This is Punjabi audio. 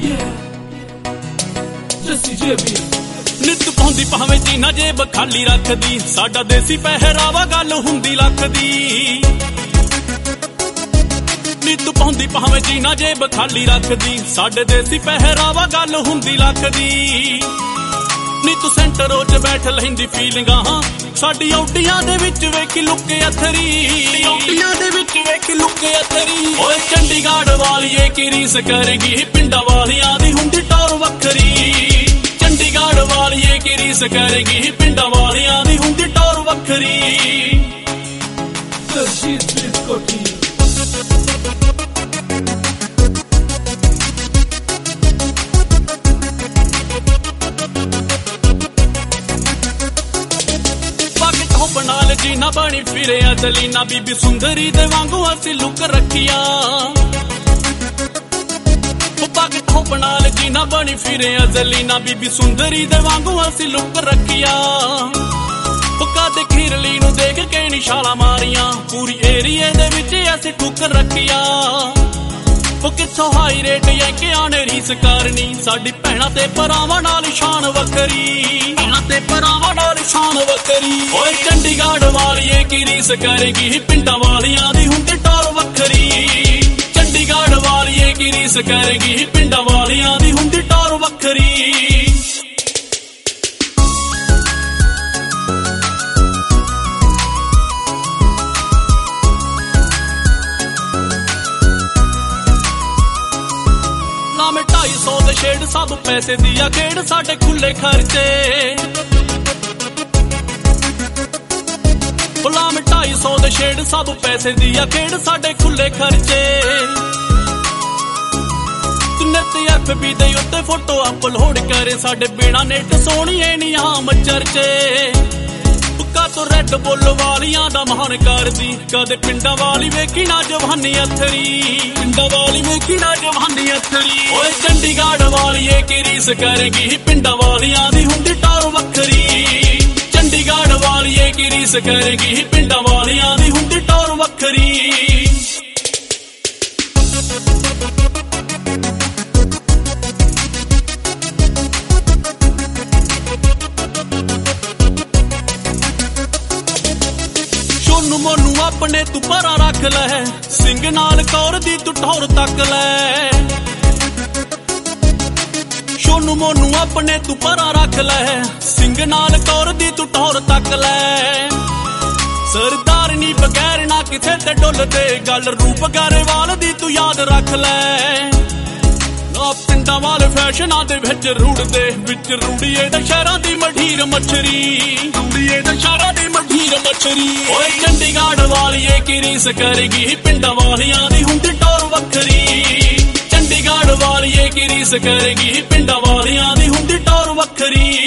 ਨਿੱਤ ਪਾਉਂਦੀ ਭਾਵੇਂ ਜੀਨਾ ਜੇਬ ਖਾਲੀ ਰੱਖਦੀ, ਸਾਡਾ ਦੇਸੀ ਪਹਿਰਾਵਾ ਗੱਲ ਹੁੰਦੀ ਲੱਖ ਦੀ। ਨਿੱਤ ਪਾਉਂਦੀ ਭਾਵੇਂ ਜੀਨਾ ਜੇਬ ਖਾਲੀ ਰੱਖਦੀ, ਸਾਡੇ ਦੇਸੀ ਪਹਿਰਾਵਾ ਗੱਲ ਹੁੰਦੀ ਲੱਖ ਦੀ। ਨੀ ਤੂੰ ਸੈਂਟਰ ਚ ਬੈਠ ਲੈਂਦੀ ਫੀਲਿੰਗਾਂ, ਸਾਡੀ ਔਟੀਆਂ ਦੇ ਵਿੱਚ ਵੇਖੀ ਲੁੱਕੇ ਅਥਰੀ, ਔਟੀਆਂ ਦੇ ਵਿੱਚ ਵੇਖੀ ਲੁੱਕੇ ਅਥਰੀ। ਓਏ ਚੰਡੀਗੜ੍ਹ ਵਾਲੀਏ ਕੀ ਰੀਸ ਕਰੇਗੀ, ਪਿੰਡਾਂ ਵਾਲਿਆਂ ਦੀ ਹੁੰਦੀ ਟੌਰ ਵੱਖਰੀ। ਚੰਡੀਗੜ੍ਹ ਵਾਲੀਏ ਕੀ ਰੀਸ ਕਰੇਗੀ, ਪਿੰਡਾਂ ਵਾਲਿਆਂ ਦੀ ਹੁੰਦੀ ਟੌਰ ਵੱਖਰੀ। ਨਾਲ ਜੀਨਾ ਬਣੀ ਫਿਰੇ ਅਜਲੀਨਾ, ਬੀਬੀ ਸੁੰਦਰੀ ਦੇ ਵਾਂਗੂ ਅਸੀਂ ਲੁੱਕ ਰੱਖੀਆਂ। ਪੱਗ ਠੋਪ ਨਾਲ ਜੀਨਾ ਬਣੀ ਫਿਰੇ ਅਜਲੀਨਾ, ਬੀਬੀ ਸੁੰਦਰੀ ਦੇ ਵਾਂਗੂ ਅਸੀਂ ਲੁੱਕ ਰੱਖੀਆਂ। ਕਦੇ ਖੀਰਲੀ ਨੂੰ ਦੇਖ ਕੇ ਨਿਸ਼ਾਲਾ ਮਾਰੀਆਂ, ਪੂਰੀ ਏਰੀਏ ਦੇ ਵਿੱਚ ਅਸੀਂ ਠੁੱਕ ਰੱਖੀਆਂ। ਉਹ ਕਿੱਥੋਂ ਹਾਈ ਰੇਟ ਯਾਂਕਿਆਂ ਨੇ ਰੀਸ ਕਰਨੀ, ਸਾਡੀ ਭੈਣਾਂ ਤੇ ਭਰਾਵਾਂ ਨਾਲ ਸ਼ਾਨ ਵੱਖਰੀ, ਭੈਣਾਂ ਤੇ ਭਰਾਵਾਂ ਨਾਲ ਸ਼ਾਨ ਵੱਖਰੀ। ਓਏ ਚੰਡੀਗੜ੍ਹ ਵਾਲੀਏ ਕੀ ਰੀਸ ਕਰੇਗੀ, ਪਿੰਡਾਂ ਵਾਲਿਆਂ ਦੀ ਹੁੰਦੀ ਟੌਰ ਵੱਖਰੀ। ਚੰਡੀਗੜ੍ਹ ਵਾਲੀਏ ਕੀ ਰੀਸ ਕਰੇਗੀ, ਪਿੰਡਾਂ ਵਾਲਿਆਂ ਦੀ ਹੁੰਦੀ ਟੌਰ ਵੱਖਰੀ। ਲਾਵੇਂ 250 ਦੇ ਛੇੜ, ਸਭ ਪੈਸੇ ਦੀ ਆ ਖੇਡ, ਸਾਡੇ ਖੁੱਲੇ ਖਰਚੇ। ਲਾਵੇਂ 250 ਦੇ ਛੇੜ, ਸਭ ਪੈਸੇ ਦੀ ਆ ਖੇਡ, ਸਾਡੇ ਖੁੱਲੇ ਖਰਚੇ। ਨਿੱਤ FB ਦੇ ਉੱਤੇ ਫੋਟੋ ਅਪਲੋਡ ਕਰੇ, ਸਾਡੇ ਬਿਨਾ ਨੈਟ ਸੋਹਣੀਏ ਨੀ ਆਮ ਚਰਚੇ। ਤੋਂ ਰੈੱਡ ਬੁੱਲ ਵਾਲੀਆਂ ਦਾ ਮਾਣ ਕਰਦੀ, ਕਦੇ ਪਿੰਡਾਂ ਵਾਲੀ ਵੇਖੀ ਨਾ ਜਵਾਨੀ ਅਥਰੀ, ਪਿੰਡਾਂ ਵਾਲੀ ਵੇਖੀ ਨਾ ਜਵਾਨੀ ਅਥਰੀ। ਓਏ ਚੰਡੀਗੜ੍ਹ ਵਾਲੀਏ ਕੀ ਰੀਸ ਕਰੇਗੀ, ਪਿੰਡਾਂ ਵਾਲਿਆਂ ਦੀ ਹੁੰਦੀ ਟੌਰ ਵੱਖਰੀ। ਚੰਡੀਗੜ੍ਹ ਵਾਲੀਏ ਕੀ ਰੀਸ ਕਰੇਗੀ, ਪਿੰਡਾਂ ਵਾਲਿਆਂ ਦੀ ਹੁੰਦੀ ਟੌਰ ਵੱਖਰੀ। ਮੋਨੂੰ ਆਪਣੇ ਤੂੰ ਪਰਾਂ ਰੱਖ ਲੈ, ਸਿੰਘ ਨਾਲ ਕੌਰ ਦੀ ਤੂੰ ਠੌਰ ਤੱਕ ਲੈ। ਸੋਨੂੰ ਮੋਨੂੰ ਆਪਣੇ ਤੂੰ ਪਰਾਂ ਰੱਖ ਲੈ, ਸਿੰਘ ਨਾਲ ਕੌਰ ਦੀ ਤੂੰ ਠੌਰ ਤੱਕ ਲੈ। ਸਰਦਾਰਨੀ ਬਗੈਰ ਨਾ ਕਿਥੇ ਤੇ ਡੁੱਲਦੇ, ਗੱਲ ਰੂਪ ਗਰੇਵਾਲ ਦੀ ਤੂੰ ਯਾਦ ਰੱਖ ਲੈ। ਪਿੰਡਾਂ ਵਾਲੇ ਫੈਸ਼ਨਾਂ ਦੇ ਵਿੱਚ ਰੁੜਦੇ, ਵਿੱਚ ਰੂੜੀਏ ਦਾ ਸ਼ਹਿਰਾਂ ਦੀ ਮਠੀਰ ਮੱਛਰੀ, ਰੂੜੀਏ ਦਾ ਸ਼ਹਿਰਾਂ ਦੀ ਮਠੀਰ ਮੱਛਰੀ। ਓਏ ਚੰਡੀਗੜ੍ਹ ਵਾਲੀਏ ਕੀ ਰੀਸ ਕਰੇਗੀ, ਪਿੰਡਾਂ ਵਾਲਿਆਂ ਦੀ ਹੁੰਦੀ ਟੌਰ ਵੱਖਰੀ। ਚੰਡੀਗੜ੍ਹ ਵਾਲੀਏ ਕੀ ਰੀਸ ਕਰੇਗੀ, ਪਿੰਡਾਂ ਵਾਲਿਆਂ ਦੀ ਹੁੰਦੀ ਟੌਰ ਵੱਖਰੀ।